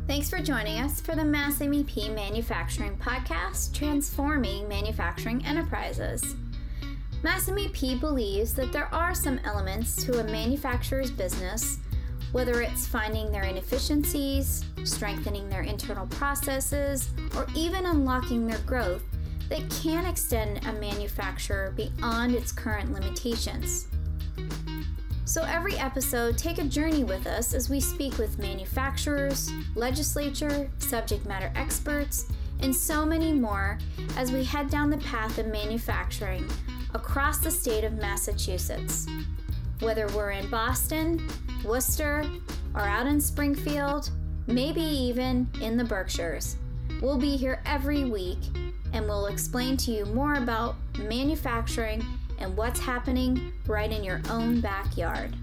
Thanks for joining us for the Mass MEP Manufacturing Podcast, Transforming Manufacturing Enterprises. Mass MEP believes that there are some elements to a manufacturer's business, whether it's finding their inefficiencies, strengthening their internal processes, or even unlocking their growth, that can extend a manufacturer beyond its current limitations. So every episode, take a journey with us as we speak with manufacturers, legislature, subject matter experts, and so many more as we head down the path of manufacturing across the state of Massachusetts. Whether we're in Boston, Worcester, or out in Springfield, maybe even in the Berkshires, we'll be here every week and we'll explain to you more about manufacturing and what's happening right in your own backyard.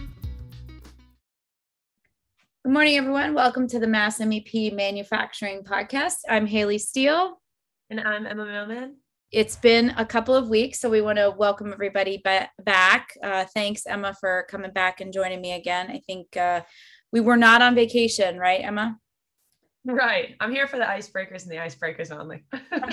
Good morning, everyone. Welcome to the Mass MEP Manufacturing Podcast. I'm Haley Steele. And I'm Emma Millman. It's been a couple of weeks, so we want to welcome everybody back. Thanks, Emma, for coming back and joining me again. I think we were not on vacation, right, Emma? Right. I'm here for the icebreakers and the icebreakers only.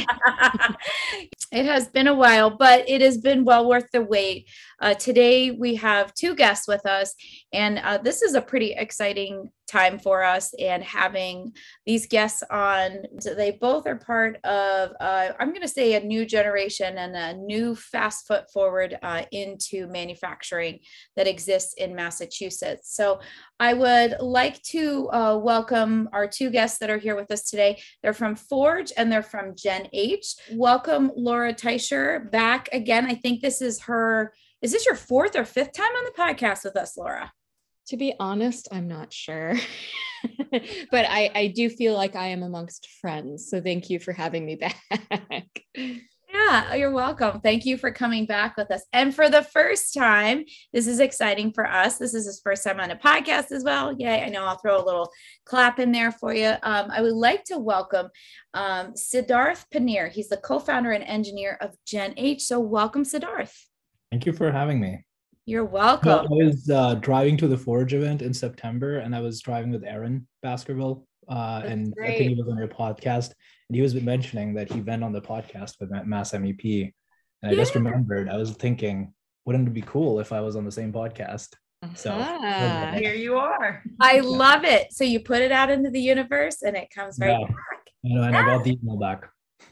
It has been a while, but it has been well worth the wait. Today, we have two guests with us, and this is a pretty exciting time for us, and having these guests on. They both are part of, I'm going to say, a new generation and a new fast foot forward into manufacturing that exists in Massachusetts. So I would like to welcome our two guests that are here with us today. They're from Forge and they're from Gen H. Welcome, Laura Teicher, back again. I think this is is this your fourth or fifth time on the podcast with us, Laura? To be honest, I'm not sure, but I do feel like I am amongst friends. So thank you for having me back. Yeah, you're welcome. Thank you for coming back with us. And for the first time, this is exciting for us. This is his first time on a podcast as well. Yay. I know I'll throw a little clap in there for you. I would like to welcome Siddharth Paneer. He's the co-founder and engineer of Gen H. So welcome, Siddharth. Thank you for having me. You're welcome. I was driving to the Forge event in September, and I was driving with Aaron Baskerville, and great. I think he was on your podcast, and he was mentioning that he went on the podcast with Mass MEP, and I just remembered, I was thinking, wouldn't it be cool if I was on the same podcast? So Here you are. I love it. So you put it out into the universe, and it comes right back. And I got the email back.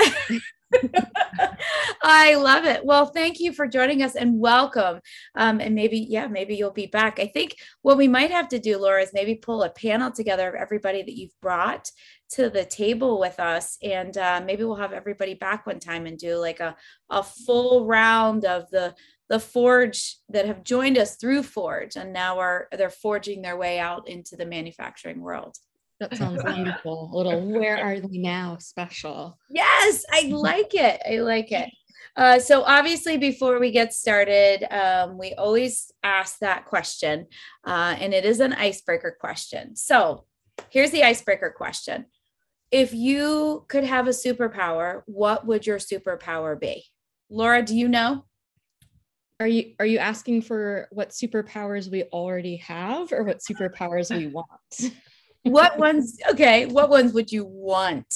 I love it. Well, thank you for joining us and welcome. And maybe you'll be back. I think what we might have to do, Laura, is maybe pull a panel together of everybody that you've brought to the table with us. And maybe we'll have everybody back one time and do like a full round of the Forge that have joined us through Forge. And now they're forging their way out into the manufacturing world. That sounds wonderful. A little where are they now special. Yes, I like it. I like it. So obviously, before we get started, we always ask that question, and it is an icebreaker question. So here's the icebreaker question. If you could have a superpower, what would your superpower be? Laura, do you know? Are you asking for what superpowers we already have or what superpowers we want? What ones would you want?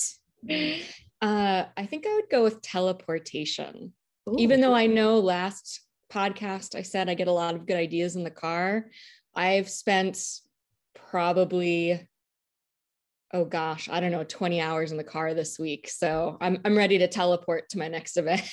I think I would go with teleportation. Ooh. Even though I know last podcast I said I get a lot of good ideas in the car, I've spent probably, 20 hours in the car this week. So I'm ready to teleport to my next event.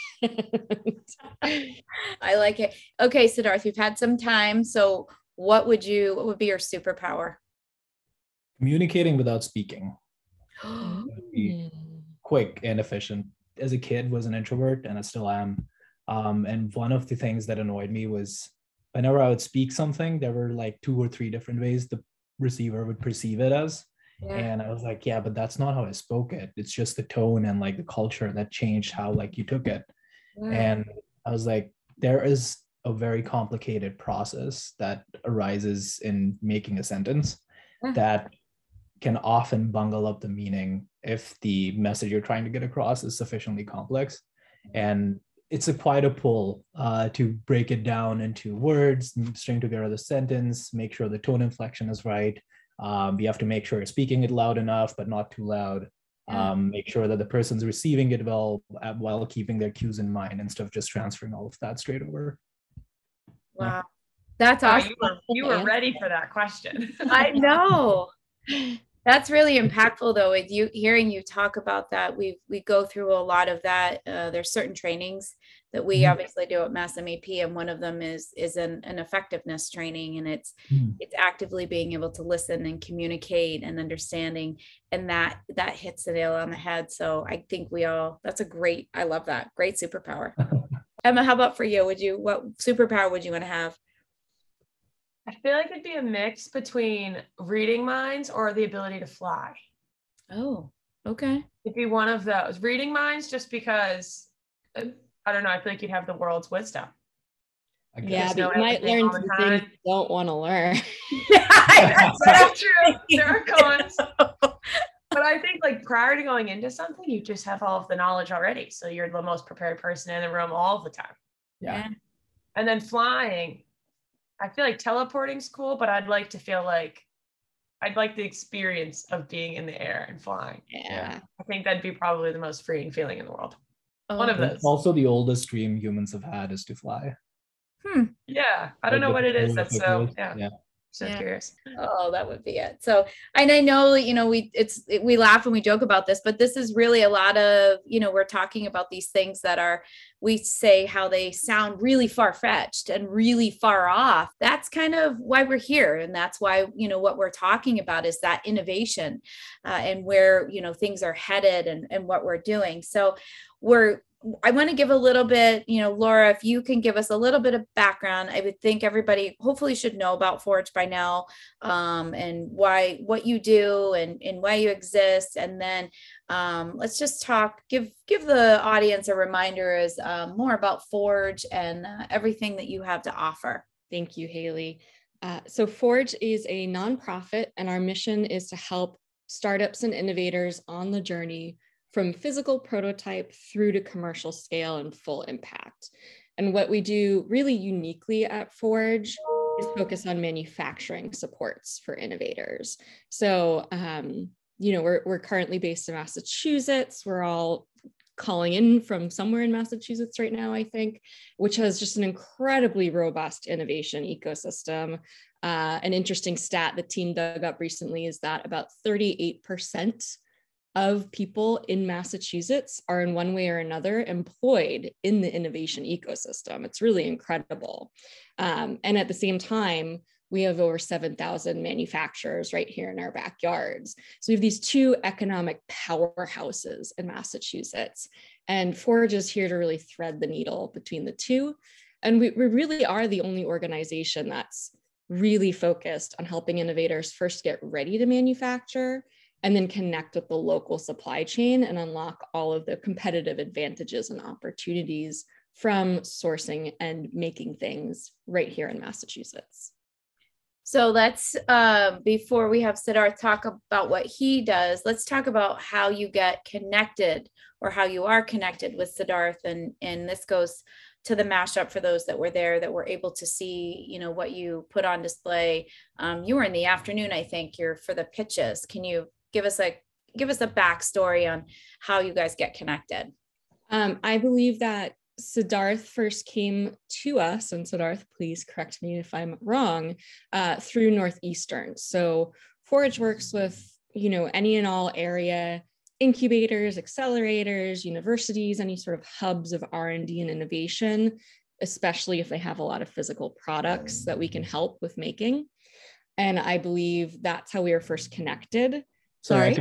I like it. Okay, Siddharth, you've had some time. So what would be your superpower? Communicating without speaking. Would be quick and efficient. As a kid, was an introvert, and I still am. And one of the things that annoyed me was whenever I would speak something, there were like 2 or 3 different ways the receiver would perceive it as. Yeah. And I was like, yeah, but that's not how I spoke it. It's just the tone and like the culture that changed how like you took it. Yeah. And I was like, there is a very complicated process that arises in making a sentence that can often bungle up the meaning if the message you're trying to get across is sufficiently complex. And it's quite a pull to break it down into words, string together the sentence, make sure the tone inflection is right, You have to make sure you're speaking it loud enough, but not too loud. Make sure that the person's receiving it well while keeping their cues in mind instead of just transferring all of that straight over. Wow. That's awesome. You were ready for that question. I know. That's really impactful though, with you hearing you talk about that. We go through a lot of that. There's certain trainings that we obviously do at MassMAP, and one of them is an effectiveness training, and it's actively being able to listen and communicate and understanding, and that hits the nail on the head. So I think I love that. Great superpower. Emma, how about for you? What superpower would you want to have? I feel like it'd be a mix between reading minds or the ability to fly. Oh, okay. It'd be one of those. Reading minds, just because, I don't know, I feel like you'd have the world's wisdom. Yeah, but you might learn some things you don't want to learn. That's true. There are cons. But I think like prior to going into something, you just have all of the knowledge already. So you're the most prepared person in the room all the time. Yeah. And then flying, I feel like teleporting's cool, but I'd like the experience of being in the air and flying. Yeah. I think that'd be probably the most freeing feeling in the world. Oh, one of those. Also, the oldest dream humans have had is to fly. Yeah. I don't know what it is. That's so, yeah. So curious. Oh, that would be it. So, and I know, we laugh and we joke about this, but this is really a lot of, we're talking about these things that we say how they sound really far-fetched and really far off. That's kind of why we're here. And that's why, what we're talking about is that innovation and where, things are headed and what we're doing. So I want to give a little bit, Laura, if you can give us a little bit of background. I would think everybody hopefully should know about Forge by now, and what you do and why you exist. And then let's just give the audience a reminder as more about Forge and everything that you have to offer. Thank you, Haley. So Forge is a nonprofit, and our mission is to help startups and innovators on the journey from physical prototype through to commercial scale and full impact. And what we do really uniquely at Forge is focus on manufacturing supports for innovators. So, we're currently based in Massachusetts. We're all calling in from somewhere in Massachusetts right now, I think, which has just an incredibly robust innovation ecosystem. An interesting stat the team dug up recently is that about 38% of people in Massachusetts are in one way or another employed in the innovation ecosystem. It's really incredible. And at the same time, we have over 7,000 manufacturers right here in our backyards. So we have these two economic powerhouses in Massachusetts, and Forge is here to really thread the needle between the two. And we really are the only organization that's really focused on helping innovators first get ready to manufacture and then connect with the local supply chain and unlock all of the competitive advantages and opportunities from sourcing and making things right here in Massachusetts. So let's, before we have Siddharth talk about what he does, let's talk about how you get connected or how you are connected with Siddharth. And this goes to the mashup for those that were there, that were able to see, what you put on display. You were in the afternoon, I think, you're for the pitches. Can you give us a backstory on how you guys get connected? I believe that Siddharth first came to us, and Siddharth, please correct me if I'm wrong, through Northeastern. So Forge works with, any and all area incubators, accelerators, universities, any sort of hubs of R&D and innovation, especially if they have a lot of physical products that we can help with making. And I believe that's how we were first connected. Sorry.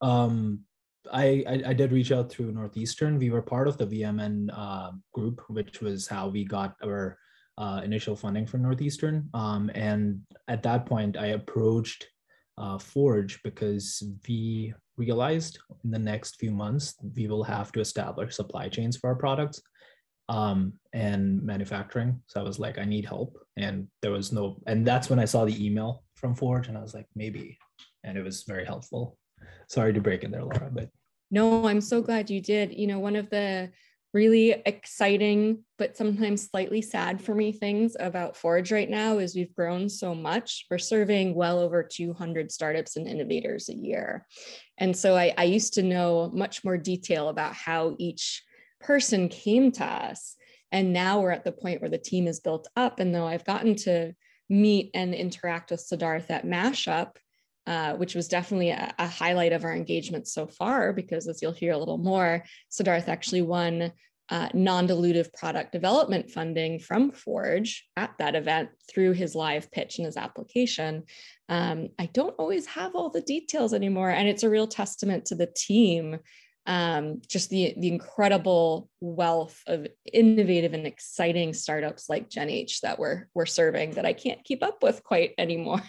I did reach out through Northeastern. We were part of the VMN group, which was how we got our initial funding from Northeastern. And at that point, I approached Forge because we realized in the next few months, we will have to establish supply chains for our products and manufacturing. So I was like, I need help. And and that's when I saw the email from Forge, and I was like, maybe. And it was very helpful. Sorry to break in there, Laura, but. No, I'm so glad you did. One of the really exciting, but sometimes slightly sad for me things about Forge right now is we've grown so much. We're serving well over 200 startups and innovators a year. And so I used to know much more detail about how each person came to us. And now we're at the point where the team is built up. And though I've gotten to meet and interact with Siddharth at Mashup, which was definitely a highlight of our engagement so far, because as you'll hear a little more, Siddharth actually won non-dilutive product development funding from Forge at that event through his live pitch and his application. I don't always have all the details anymore, and it's a real testament to the team, just the incredible wealth of innovative and exciting startups like GenH that we're serving that I can't keep up with quite anymore.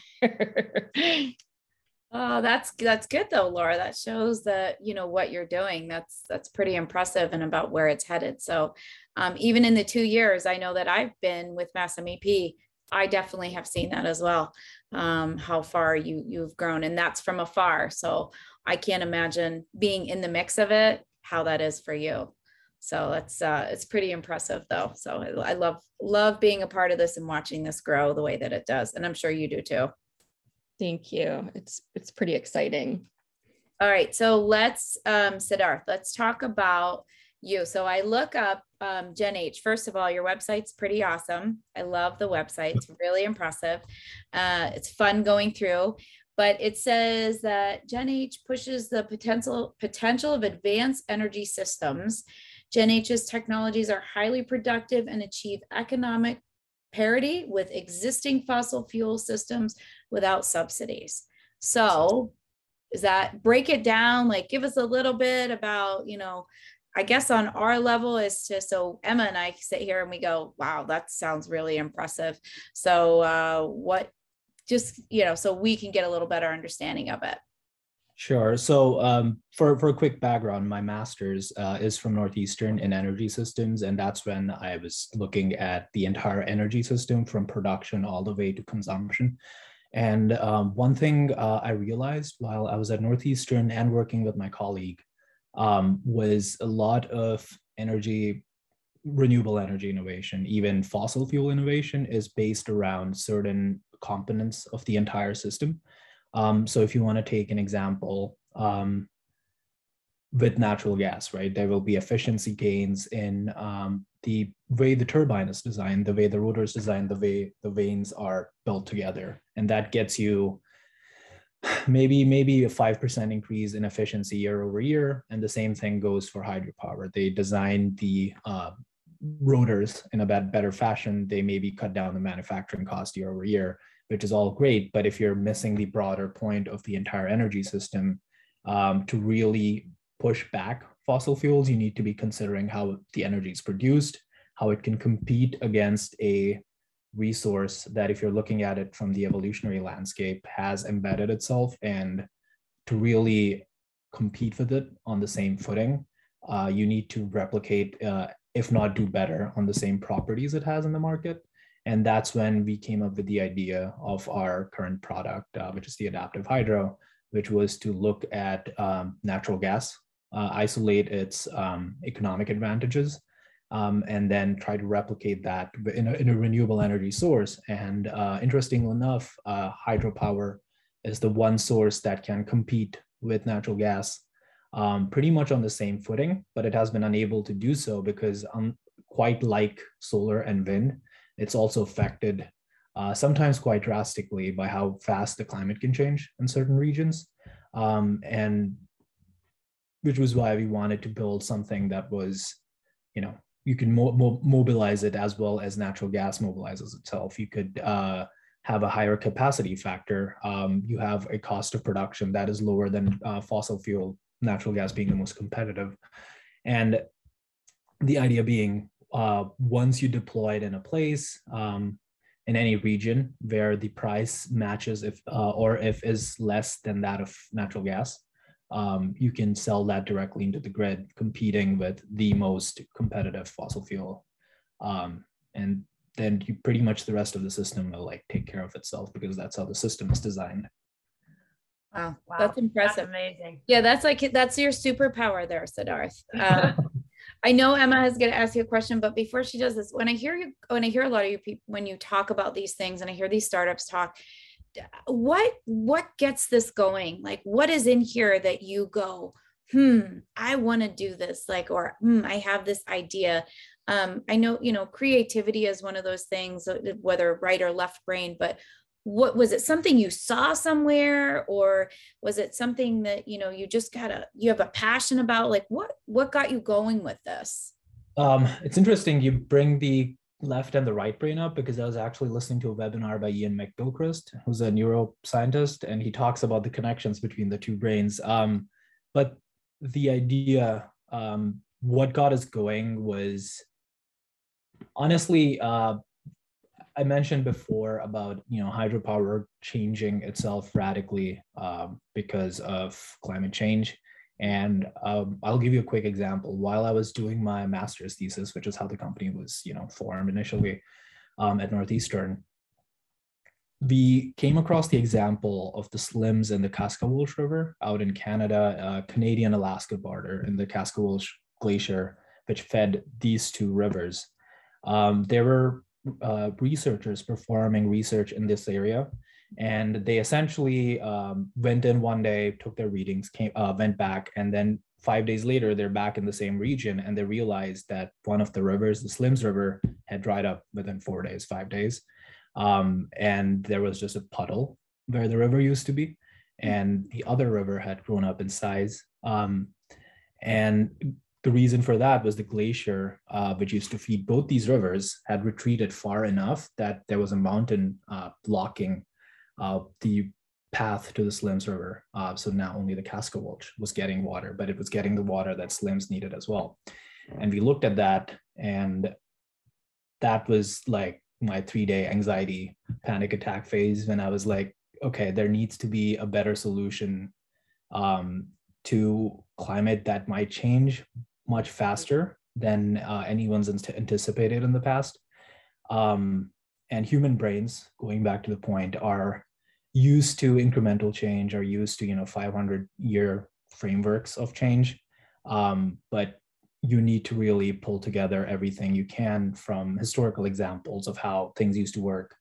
Oh, that's good though, Laura. That shows that, what you're doing. That's pretty impressive and about where it's headed. So even in the 2 years, I know that I've been with MassMEP, I definitely have seen that as well. How far you've grown, and that's from afar. So I can't imagine being in the mix of it, how that is for you. So that's it's pretty impressive though. So I love being a part of this and watching this grow the way that it does. And I'm sure you do too. Thank you. It's pretty exciting. All right. So let's, Siddharth, let's talk about you. So I look up GenH. First of all, your website's pretty awesome. I love the website. It's really impressive. It's fun going through, but it says that GenH pushes the potential of advanced energy systems. GenH's technologies are highly productive and achieve economic parity with existing fossil fuel systems without subsidies. So is that, break it down, like give us a little bit about, I guess on our level is to, so Emma and I sit here and we go, wow, that sounds really impressive. So so we can get a little better understanding of it. Sure. So for a quick background, my master's is from Northeastern in energy systems. And that's when I was looking at the entire energy system from production all the way to consumption. And one thing I realized while I was at Northeastern and working with my colleague was a lot of renewable energy innovation, even fossil fuel innovation, is based around certain components of the entire system. So if you want to take an example with natural gas, right, there will be efficiency gains in the way the turbine is designed, the way the rotor is designed, the way the vanes are built together. And that gets you maybe a 5% increase in efficiency year over year. And the same thing goes for hydropower. They design the rotors in a better fashion. They maybe cut down the manufacturing cost year over year, which is all great. But if you're missing the broader point of the entire energy system, to really push back fossil fuels, you need to be considering how the energy is produced, how it can compete against a resource that, if you're looking at it from the evolutionary landscape, has embedded itself. And to really compete with it on the same footing, you need to replicate, if not do better, on the same properties it has in the market. And that's when we came up with the idea of our current product, which is the Adaptive Hydro, which was to look at natural gas, isolate its economic advantages, and then try to replicate that in a renewable energy source. And interestingly enough, hydropower is the one source that can compete with natural gas pretty much on the same footing, but it has been unable to do so because, quite like solar and wind, it's also affected sometimes quite drastically by how fast the climate can change in certain regions. And which was why we wanted to build something that was, you can mobilize it as well as natural gas mobilizes itself. You could have a higher capacity factor. You have a cost of production that is lower than fossil fuel, natural gas being the most competitive. And the idea being, once you deploy it in a place, in any region where the price matches if is less than that of natural gas, you can sell that directly into the grid, competing with the most competitive fossil fuel. And then you pretty much the rest of the system will take care of itself, because that's how the system is designed. Wow. That's impressive. That's amazing. Yeah, that's your superpower there, Siddharth. I know Emma is going to ask you a question, but before she does this, when I hear a lot of you people, when you talk about these things and I hear these startups talk, what gets this going? Like, what is in here that you go, I want to do this, like, or I have this idea. I know, creativity is one of those things, whether right or left brain, but what was it, something you saw somewhere, or was it something that, you just you have a passion about? Like, what got you going with this? It's interesting you bring the left and the right brain up, because I was actually listening to a webinar by Ian McGilchrist, who's a neuroscientist, and he talks about the connections between the two brains. But the idea, what got us going was, honestly, I mentioned before about hydropower changing itself radically because of climate change. And I'll give you a quick example. While I was doing my master's thesis, which is how the company was formed initially at Northeastern, we came across the example of the Slims in the Kaskawulsh River out in Canada, Canadian-Alaska border, in the Kaskawulsh Glacier, which fed these two rivers. There were researchers performing research in this area, and they essentially went in one day, took their readings, went back, and then 5 days later, they're back in the same region, and they realized that one of the rivers, the Slims River, had dried up within 4 days, 5 days. And there was just a puddle where the river used to be, and the other river had grown up in size. And the reason for that was the glacier, which used to feed both these rivers, had retreated far enough that there was a mountain blocking the path to the Slims River. So now only the Kaskawulsh was getting water, but it was getting the water that Slims needed as well. And we looked at that, and that was like my 3-day anxiety panic attack phase, when I was like, okay, there needs to be a better solution to climate that might change much faster than anyone's anticipated in the past. And human brains, going back to the point, are used to incremental change, are used to 500-year frameworks of change, but you need to really pull together everything you can from historical examples of how things used to work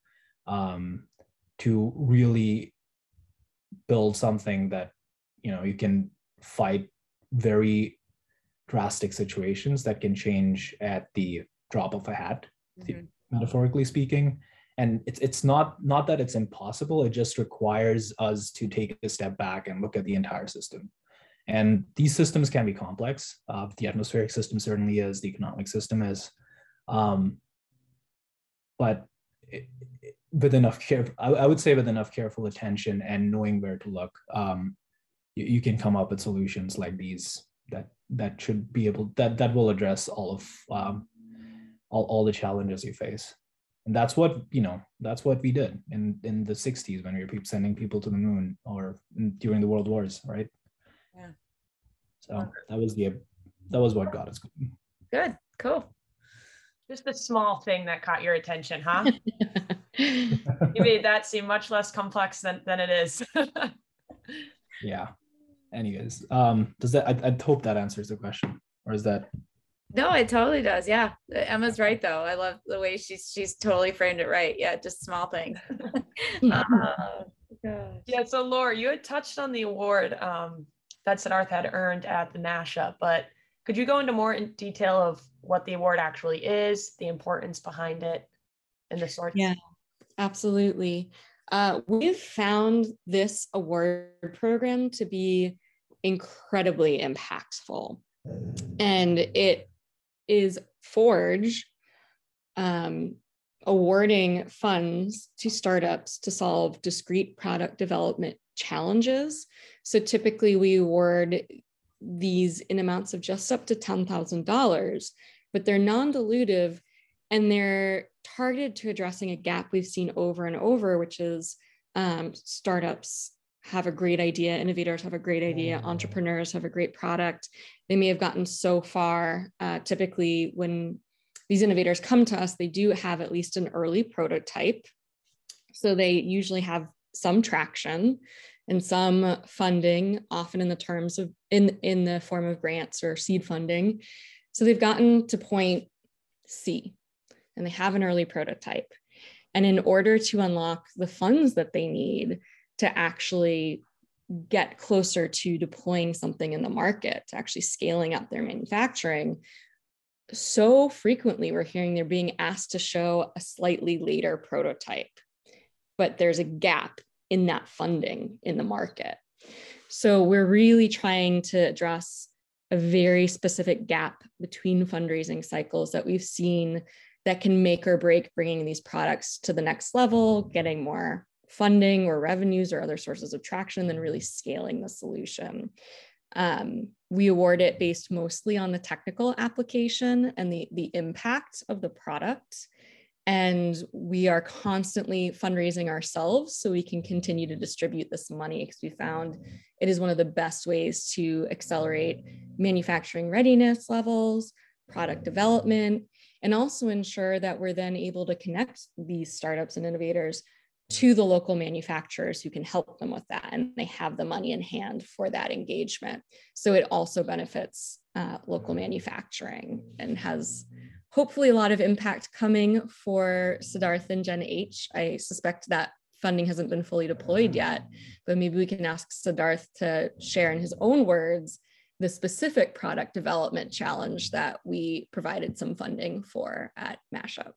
to really build something that you can fight very drastic situations that can change at the drop of a hat, metaphorically speaking. And it's not that it's impossible, it just requires us to take a step back and look at the entire system. And these systems can be complex. The atmospheric system certainly is, the economic system is, but with enough care, I would say with enough careful attention and knowing where to look, you can come up with solutions like these that should be able, that will address all of all the challenges you face. And that's what we did in the 60s when we were sending people to the moon, or during the world wars, right? Yeah. So that was what got us going. Good, cool. Just a small thing that caught your attention, huh? You made that seem much less complex than it is. Yeah. Anyways, does that? I hope that answers the question, or is that? No, it totally does. Yeah, Emma's right though. I love the way she's totally framed it right. Yeah, just small things. Yeah. So Laura, you had touched on the award that Siddharth had earned at the NASHA, but could you go into more in detail of what the award actually is, the importance behind it, and the source? Yeah, absolutely. We've found this award program to be incredibly impactful, and it is Forge awarding funds to startups to solve discrete product development challenges. So typically we award these in amounts of just up to $10,000, but they're non-dilutive and they're targeted to addressing a gap we've seen over and over, which is startups have a great idea, innovators have a great idea, entrepreneurs have a great product. They may have gotten so far. Typically, when these innovators come to us, they do have at least an early prototype. So they usually have some traction and some funding, often in the terms of in the form of grants or seed funding. So they've gotten to point C and they have an early prototype. And in order to unlock the funds that they need to actually get closer to deploying something in the market, to actually scaling up their manufacturing, so frequently we're hearing they're being asked to show a slightly later prototype, but there's a gap in that funding in the market. So we're really trying to address a very specific gap between fundraising cycles that we've seen that can make or break bringing these products to the next level, getting more funding or revenues or other sources of traction, then really scaling the solution. We award it based mostly on the technical application and the impact of the product. And we are constantly fundraising ourselves so we can continue to distribute this money, because we found it is one of the best ways to accelerate manufacturing readiness levels, product development, and also ensure that we're then able to connect these startups and innovators to the local manufacturers who can help them with that. And they have the money in hand for that engagement. So it also benefits local manufacturing and has hopefully a lot of impact coming for Siddharth and Gen H. I suspect that funding hasn't been fully deployed yet, but maybe we can ask Siddharth to share in his own words the specific product development challenge that we provided some funding for at Mashup.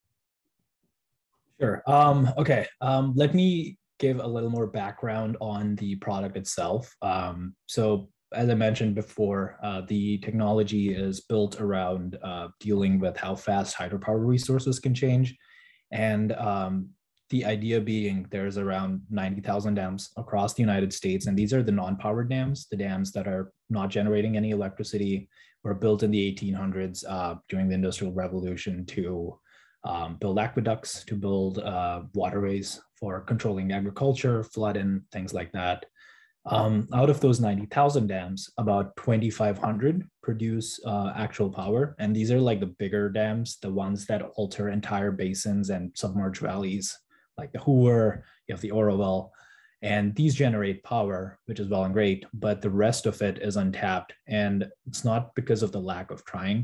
Sure. Okay. Let me give a little more background on the product itself. So as I mentioned before, the technology is built around dealing with how fast hydropower resources can change. And the idea being there's around 90,000 dams across the United States. And these are the non-powered dams, the dams that are not generating any electricity, were built in the 1800s during the Industrial Revolution to build aqueducts, to build waterways for controlling agriculture, flooding, things like that. Out of those 90,000 dams, about 2,500 produce actual power. And these are like the bigger dams, the ones that alter entire basins and submerged valleys, like the Hoover, you have the Oroville, and these generate power, which is well and great, but the rest of it is untapped. And it's not because of the lack of trying.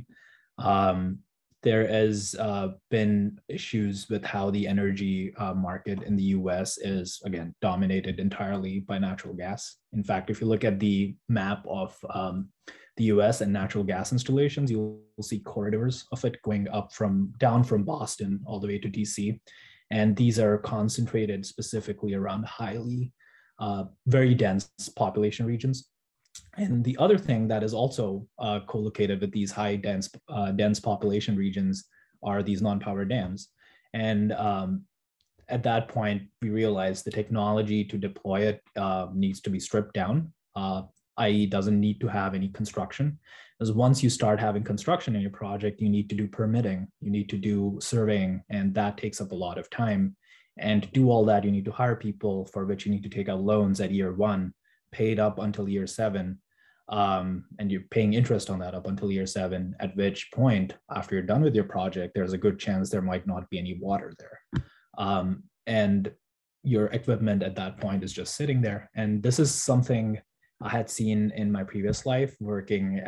There has been issues with how the energy market in the US is, again, dominated entirely by natural gas. In fact, if you look at the map of the US and natural gas installations, you'll see corridors of it going up down from Boston all the way to DC. And these are concentrated specifically around highly, very dense population regions. And the other thing that is also co-located with these high dense population regions are these non-powered dams. And at that point, we realized the technology to deploy it needs to be stripped down, i.e. doesn't need to have any construction. Because once you start having construction in your project, you need to do permitting, you need to do surveying, and that takes up a lot of time. And to do all that, you need to hire people, for which you need to take out loans at year 1, paid up until year 7, and you're paying interest on that up until year 7, at which point, after you're done with your project, there's a good chance there might not be any water there. And your equipment at that point is just sitting there. And this is something I had seen in my previous life working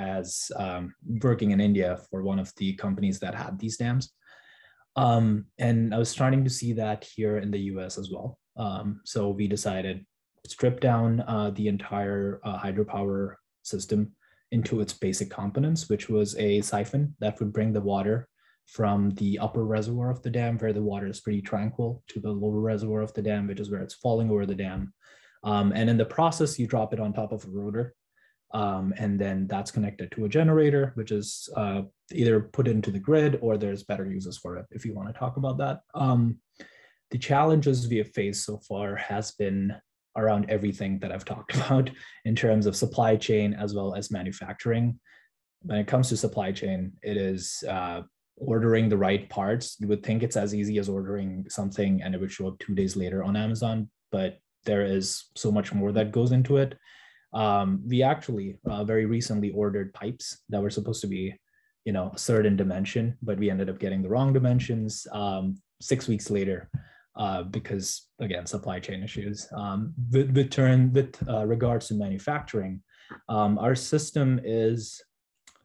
in India for one of the companies that had these dams. And I was starting to see that here in the US as well. So we decided to strip down the entire hydropower system into its basic components, which was a siphon that would bring the water from the upper reservoir of the dam, where the water is pretty tranquil, to the lower reservoir of the dam, which is where it's falling over the dam. And in the process, you drop it on top of a rotor, and then that's connected to a generator, which is either put into the grid, or there's better uses for it if you want to talk about that. The challenges we have faced so far has been around everything that I've talked about in terms of supply chain as well as manufacturing. When it comes to supply chain, it is ordering the right parts. You would think it's as easy as ordering something and it would show up 2 days later on Amazon, but there is so much more that goes into it. We actually very recently ordered pipes that were supposed to be, a certain dimension, but we ended up getting the wrong dimensions 6 weeks later because, again, supply chain issues. With regards to manufacturing, our system is,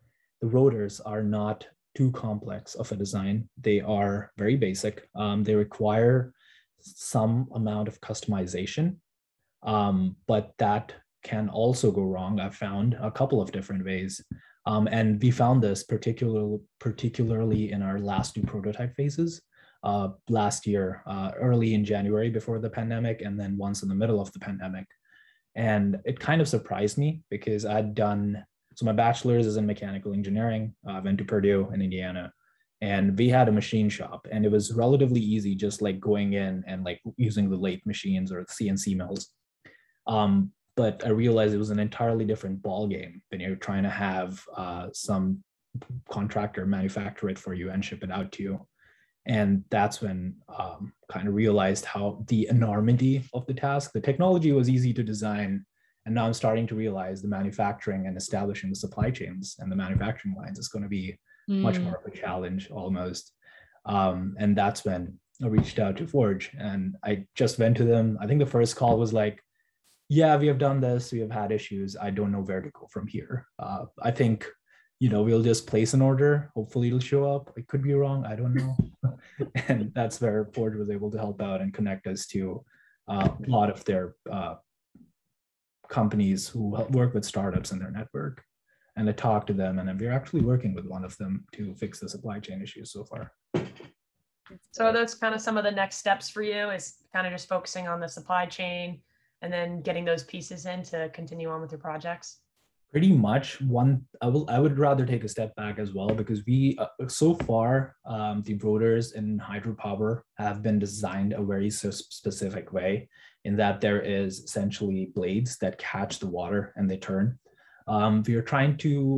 the rotors are not too complex of a design. They are very basic. They require some amount of customization, but that can also go wrong. I've found a couple of different ways. And we found this particularly in our last two prototype phases last year, early in January before the pandemic, and then once in the middle of the pandemic. And it kind of surprised me because so my bachelor's is in mechanical engineering. I went to Purdue in Indiana, and we had a machine shop, and it was relatively easy, just like going in and like using the lathe machines or the CNC mills. But I realized it was an entirely different ball game when you're trying to have some contractor manufacture it for you and ship it out to you. And that's when kind of realized how the enormity of the task. The technology was easy to design, and now I'm starting to realize the manufacturing and establishing the supply chains and the manufacturing lines is going to be much more of a challenge almost. And that's when I reached out to Forge, and I just went to them. I think the first call was like, yeah, we have done this. We have had issues. I don't know where to go from here. I think, we'll just place an order. Hopefully it'll show up. It could be wrong. I don't know. And that's where Forge was able to help out and connect us to a lot of their companies who work with startups in their network. And I talked to them, and we're actually working with one of them to fix the supply chain issues so far. So that's kind of some of the next steps for you, is kind of just focusing on the supply chain and then getting those pieces in to continue on with your projects. Pretty much. I would rather take a step back as well, because we so far the rotors in hydropower have been designed a very specific way, in that there is essentially blades that catch the water and they turn. We're trying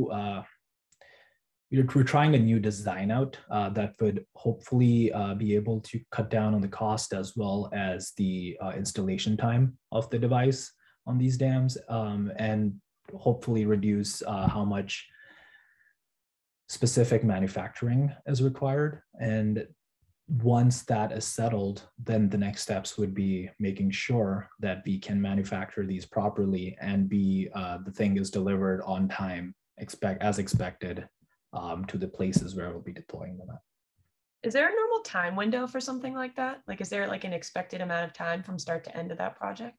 a new design out that would hopefully be able to cut down on the cost as well as the installation time of the device on these dams, and hopefully reduce how much specific manufacturing is required. And once that is settled, then the next steps would be making sure that we can manufacture these properly and the thing is delivered on time, as expected, to the places where we'll be deploying them at. Is there a normal time window for something like that? Like, is there like an expected amount of time from start to end of that project?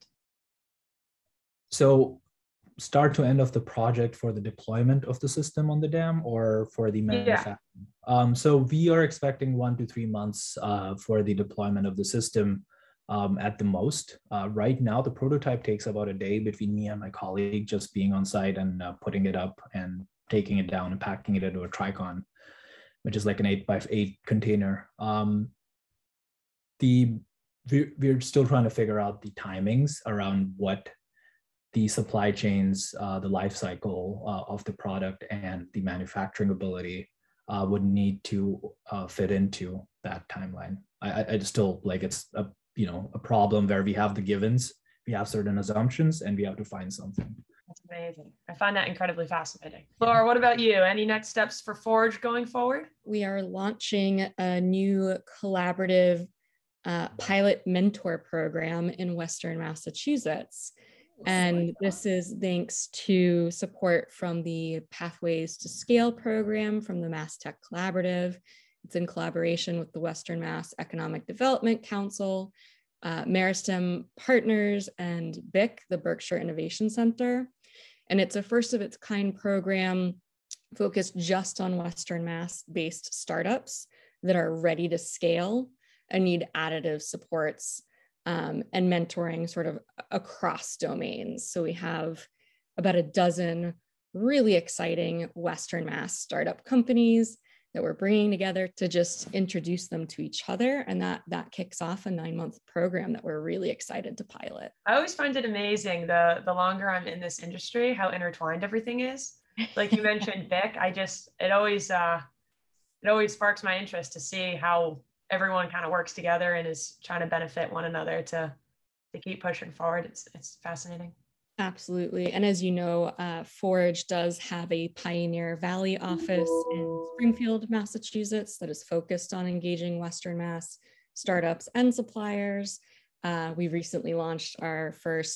So start to end of the project for the deployment of the system on the dam, or for the manufacturing? Yeah. So we are expecting 1 to 3 months for the deployment of the system at the most. Right now, the prototype takes about a day between me and my colleague just being on site and putting it up and taking it down and packing it into a Tricon, which is like an 8x8 container. We're still trying to figure out the timings around what the supply chains, the life cycle of the product, and the manufacturing ability would need to fit into that timeline. I just still like, it's a problem where we have the givens, we have certain assumptions, and we have to find something. That's amazing. I find that incredibly fascinating. Laura, what about you? Any next steps for Forge going forward? We are launching a new collaborative pilot mentor program in Western Massachusetts. And this is thanks to support from the Pathways to Scale program from the Mass Tech Collaborative. It's in collaboration with the Western Mass Economic Development Council, Meristem Partners, and BIC, the Berkshire Innovation Center. And it's a first of its kind program focused just on Western Mass based startups that are ready to scale and need additive supports and mentoring sort of across domains. So we have about a dozen really exciting Western Mass startup companies that we're bringing together to just introduce them to each other. And that kicks off a 9-month program that we're really excited to pilot. I always find it amazing, the longer I'm in this industry, how intertwined everything is. Like you mentioned, BIC, it always sparks my interest to see how everyone kind of works together and is trying to benefit one another to keep pushing forward. It's fascinating. Absolutely. And as you know, Forge does have a Pioneer Valley office in Springfield, Massachusetts that is focused on engaging Western Mass startups and suppliers. We recently launched our first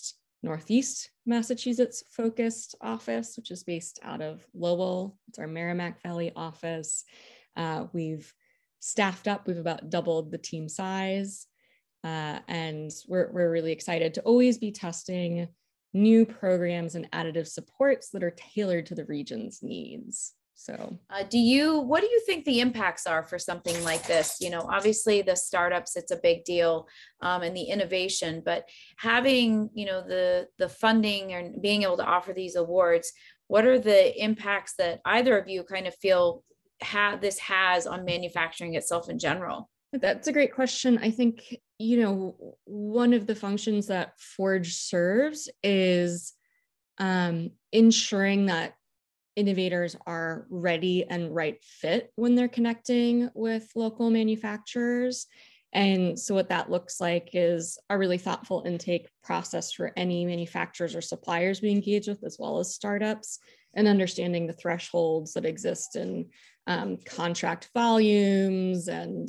Northeast Massachusetts focused office, which is based out of Lowell. It's our Merrimack Valley office. We've staffed up, we've about doubled the team size. And we're really excited to always be testing new programs and additive supports that are tailored to the region's needs. So what do you think the impacts are for something like this? Obviously the startups, it's a big deal, and the innovation, but having, the funding and being able to offer these awards, what are the impacts that either of you kind of feel this has on manufacturing itself in general? That's a great question. I think, one of the functions that Forge serves is ensuring that innovators are ready and right fit when they're connecting with local manufacturers. And so what that looks like is a really thoughtful intake process for any manufacturers or suppliers we engage with, as well as startups, and understanding the thresholds that exist in contract volumes and,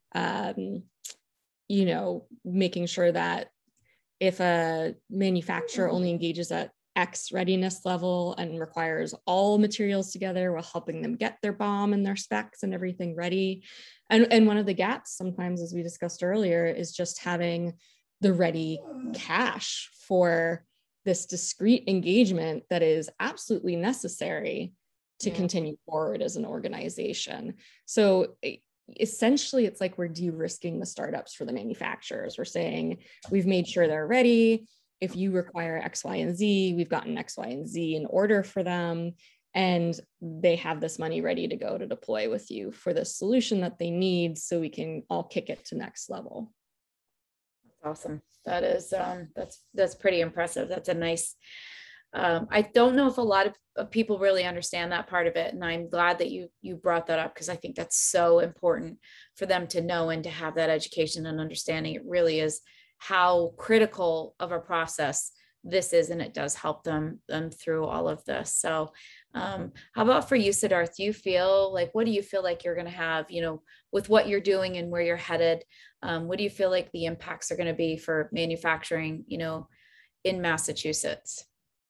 making sure that if a manufacturer only engages at X readiness level and requires all materials together while helping them get their BOM and their specs and everything ready. And one of the gaps sometimes, as we discussed earlier, is just having the ready cash for this discrete engagement that is absolutely necessary to continue forward as an organization. So essentially, it's like we're de-risking the startups for the manufacturers. We're saying we've made sure they're ready. If you require X, Y, and Z, we've gotten X, Y, and Z in order for them. And they have this money ready to go to deploy with you for the solution that they need so we can all kick it to next level. That's awesome. That is, that's pretty impressive. That's a nice, I don't know if a lot of people really understand that part of it. And I'm glad that you brought that up, because I think that's so important for them to know and to have that education and understanding. It really is how critical of a process this is, and it does help them through all of this. So how about for you, Siddharth? Do you feel like, what do you feel like you're going to have, with what you're doing and where you're headed? What do you feel like the impacts are going to be for manufacturing, in Massachusetts?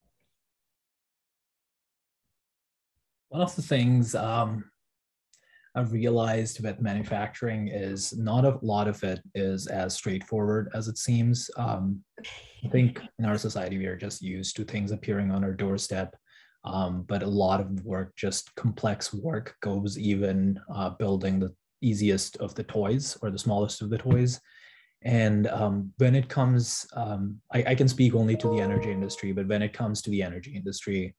One of the things I've realized with manufacturing is not a lot of it is as straightforward as it seems. I think in our society, we are just used to things appearing on our doorstep, but a lot of work, just complex work, goes even building the easiest of the toys or the smallest of the toys. And when it comes, I can speak only to the energy industry, but when it comes to the energy industry,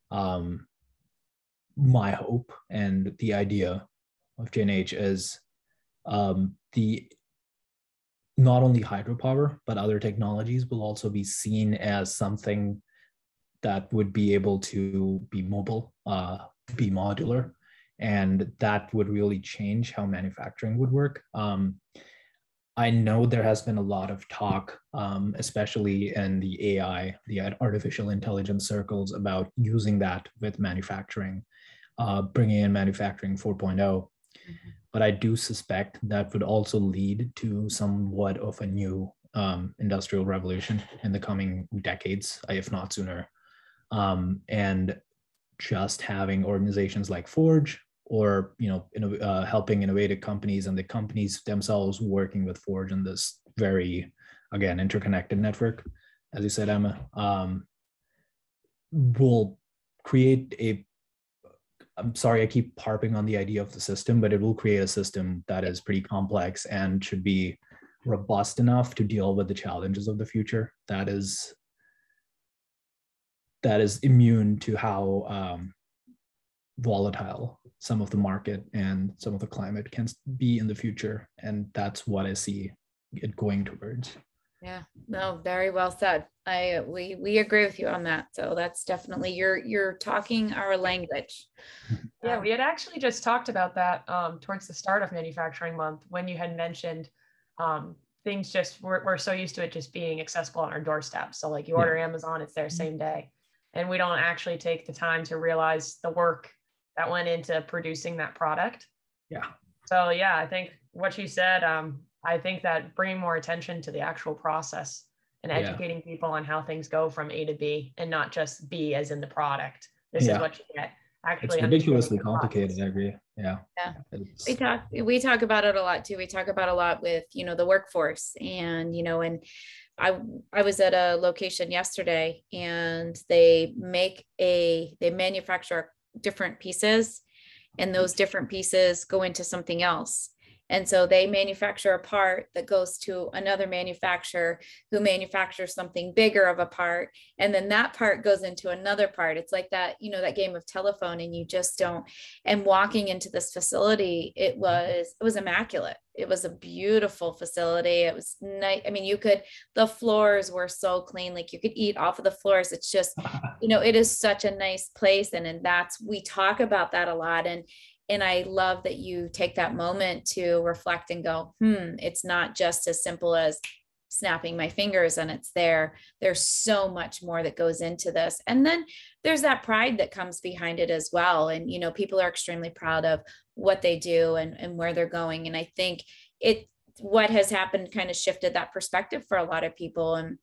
my hope and the idea of GenH is the not only hydropower, but other technologies will also be seen as something that would be able to be mobile, be modular, and that would really change how manufacturing would work. I know there has been a lot of talk, especially in the AI, the artificial intelligence circles, about using that with manufacturing, bringing in manufacturing 4.0. But I do suspect that would also lead to somewhat of a new industrial revolution in the coming decades, if not sooner. And just having organizations like Forge, or helping innovative companies and the companies themselves working with Forge in this very, again, interconnected network, as you said, Emma, will create a, I'm sorry, I keep harping on the idea of the system, but it will create a system that is pretty complex and should be robust enough to deal with the challenges of the future. That is immune to how volatile some of the market and some of the climate can be in the future. And that's what I see it going towards. Yeah, no, very well said. We agree with you on that. So that's definitely, you're talking our language. Yeah, we had actually just talked about that towards the start of Manufacturing Month, when you had mentioned things just, we're so used to it just being accessible on our doorstep. So like you order Amazon, it's there same day. And we don't actually take the time to realize the work that went into producing that product. Yeah. So yeah, I think what you said, I think that bringing more attention to the actual process and educating people on how things go from A to B and not just B as in the product. This is what you get. Actually, it's ridiculously complicated. I agree. Yeah. We talk about it a lot too. We talk about a lot with, the workforce, and, and I was at a location yesterday, and they manufacture different pieces, and those different pieces go into something else. And so they manufacture a part that goes to another manufacturer who manufactures something bigger of a part. And then that part goes into another part. It's like that, that game of telephone, and you just don't. And walking into this facility, it was immaculate. It was a beautiful facility. It was nice. I mean, the floors were so clean, like you could eat off of the floors. It's just, it is such a nice place. And we talk about that a lot. And I love that you take that moment to reflect and go, it's not just as simple as snapping my fingers and it's there. There's so much more that goes into this. And then there's that pride that comes behind it as well. And, people are extremely proud of what they do and where they're going. And I think what has happened kind of shifted that perspective for a lot of people. And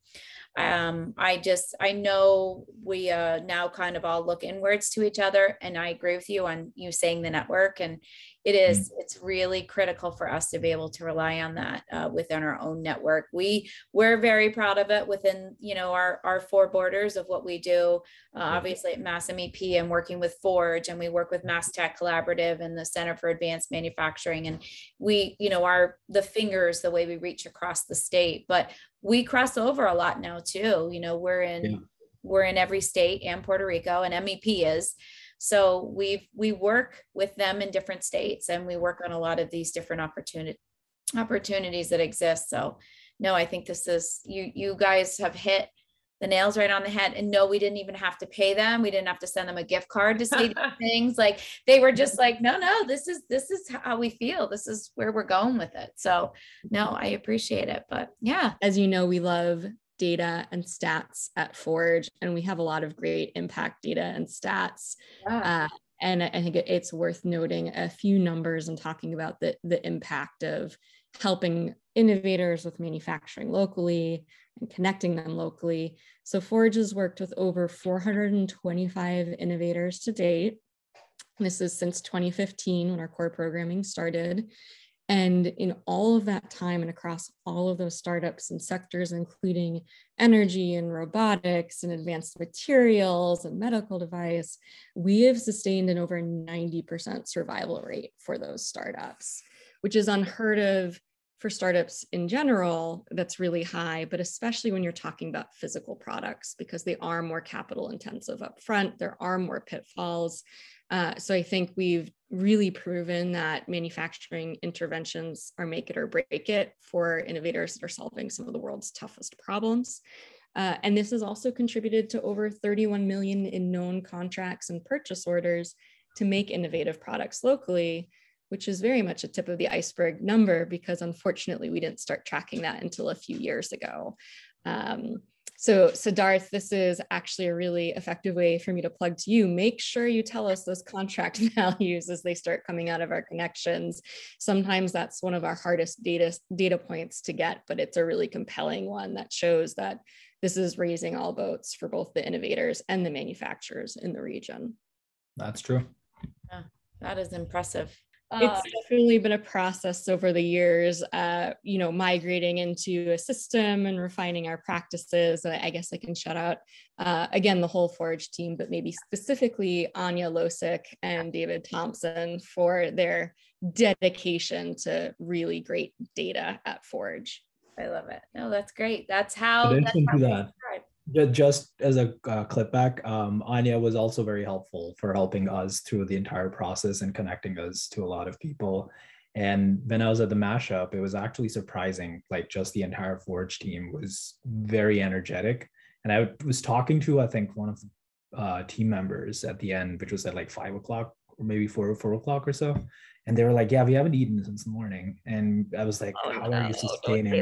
I know we now kind of all look inwards to each other, and I agree with you on you saying the network, and it's really critical for us to be able to rely on that within our own network. We're very proud of it within, our four borders of what we do. Obviously at Mass MEP, and working with Forge, and we work with Mass Tech Collaborative and the Center for Advanced Manufacturing. And we, the fingers, the way we reach across the state, but we cross over a lot now too. We're in every state and Puerto Rico, and MEP is. So we work with them in different states, and we work on a lot of these different opportunities that exist. So no, I think this is, you guys have hit the nails right on the head. And no, we didn't even have to pay them. We didn't have to send them a gift card to say these things. Like, they were just like, no, this is how we feel. This is where we're going with it. So no, I appreciate it. But yeah. As you know, we love data and stats at Forge, and we have a lot of great impact data and stats. And I think it's worth noting a few numbers and talking about the impact of helping innovators with manufacturing locally and connecting them locally. So Forge has worked with over 425 innovators to date. This is since 2015, when our core programming started. And in all of that time, and across all of those startups and sectors, including energy and robotics and advanced materials and medical device, we have sustained an over 90% survival rate for those startups, which is unheard of for startups in general. That's really high, but especially when you're talking about physical products, because they are more capital intensive up front. There are more pitfalls. So I think we've really proven that manufacturing interventions are make it or break it for innovators that are solving some of the world's toughest problems. And this has also contributed to over 31 million in known contracts and purchase orders to make innovative products locally, which is very much a tip of the iceberg number, because unfortunately we didn't start tracking that until a few years ago. So Darth, this is actually a really effective way for me to plug to you. Make sure you tell us those contract values as they start coming out of our connections. Sometimes that's one of our hardest data points to get, but it's a really compelling one that shows that this is raising all boats for both the innovators and the manufacturers in the region. That's true. Yeah, that is impressive. It's definitely been a process over the years, migrating into a system and refining our practices. I guess I can shout out, again, the whole Forge team, but maybe specifically Anya Losick and David Thompson for their dedication to really great data at Forge. I love it. No, that's great. That's just as a clip back, Anya was also very helpful for helping us through the entire process and connecting us to a lot of people. And when I was at the mashup, it was actually surprising, like just the entire Forge team was very energetic. And I was talking to, I think, one of the team members at the end, which was at like 5 o'clock or maybe 4 o'clock or so. And they were like, yeah, we haven't eaten since the morning. And I was like, how are you sustaining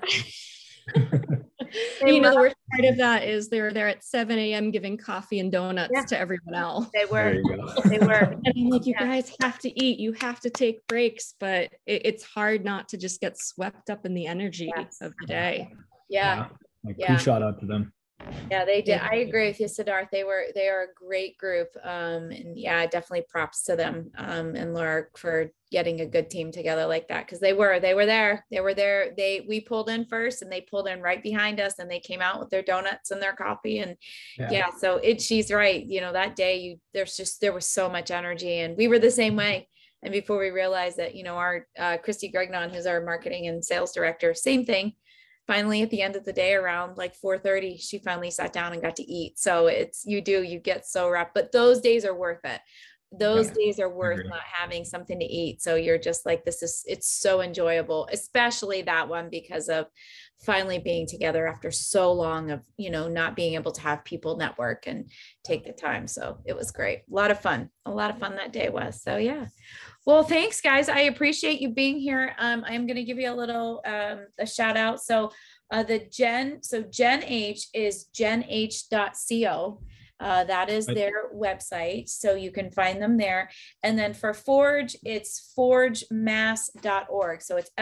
the worst part of that is they were there at 7 a.m. giving coffee and donuts to everyone else. They were. And I'm like, you guys have to eat. You have to take breaks, but it's hard not to just get swept up in the energy of the day. Yeah. Like, Yeah. cool shout out to them. Yeah, they did. I agree with you, Siddharth. They are a great group. And yeah, definitely props to them and Laura for getting a good team together like that. Cause they were there. We pulled in first and they pulled in right behind us and they came out with their donuts and their coffee. And yeah, so she's right. You know, that day there was so much energy and we were the same way. And before we realized that, you know, our Christy Gregnon, who's our marketing and sales director, same thing. Finally, at the end of the day, around like 4:30, she finally sat down and got to eat. So you get so wrapped, but those days are worth it. Those days are worth not having something to eat. So you're just like, it's so enjoyable, especially that one because of finally being together after so long of, you know, not being able to have people network and take the time. So it was great. A lot of fun that day was. So yeah. Well, thanks guys. I appreciate you being here. I'm going to give you a little, a shout out. So Gen H is genh.co. That is their website. So you can find them there. And then for Forge, it's forgemass.org. So it's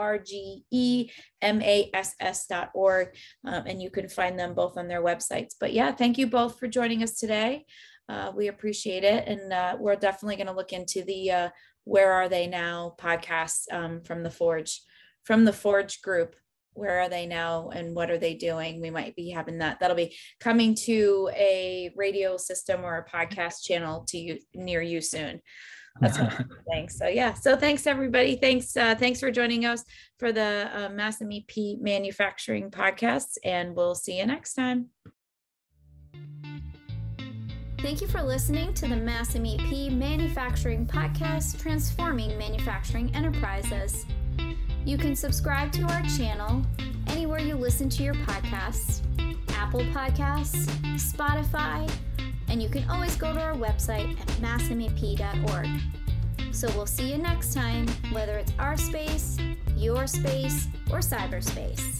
FORGEMASS.org. And you can find them both on their websites. But yeah, thank you both for joining us today. We appreciate it. And we're definitely going to look into the Where Are They Now podcast from the Forge group. Where are they now and what are they doing? We might be having that'll be coming to a radio system or a podcast channel to you near you soon. That's what I'm saying. So yeah, so thanks everybody. Thanks for joining us for the MassMEP Manufacturing Podcast, and we'll see you next time. Thank you for listening to the MassMEP Manufacturing Podcast, transforming manufacturing enterprises. You can subscribe to our channel anywhere you listen to your podcasts, Apple Podcasts, Spotify, and you can always go to our website at massmep.org. So we'll see you next time, whether it's our space, your space, or cyberspace.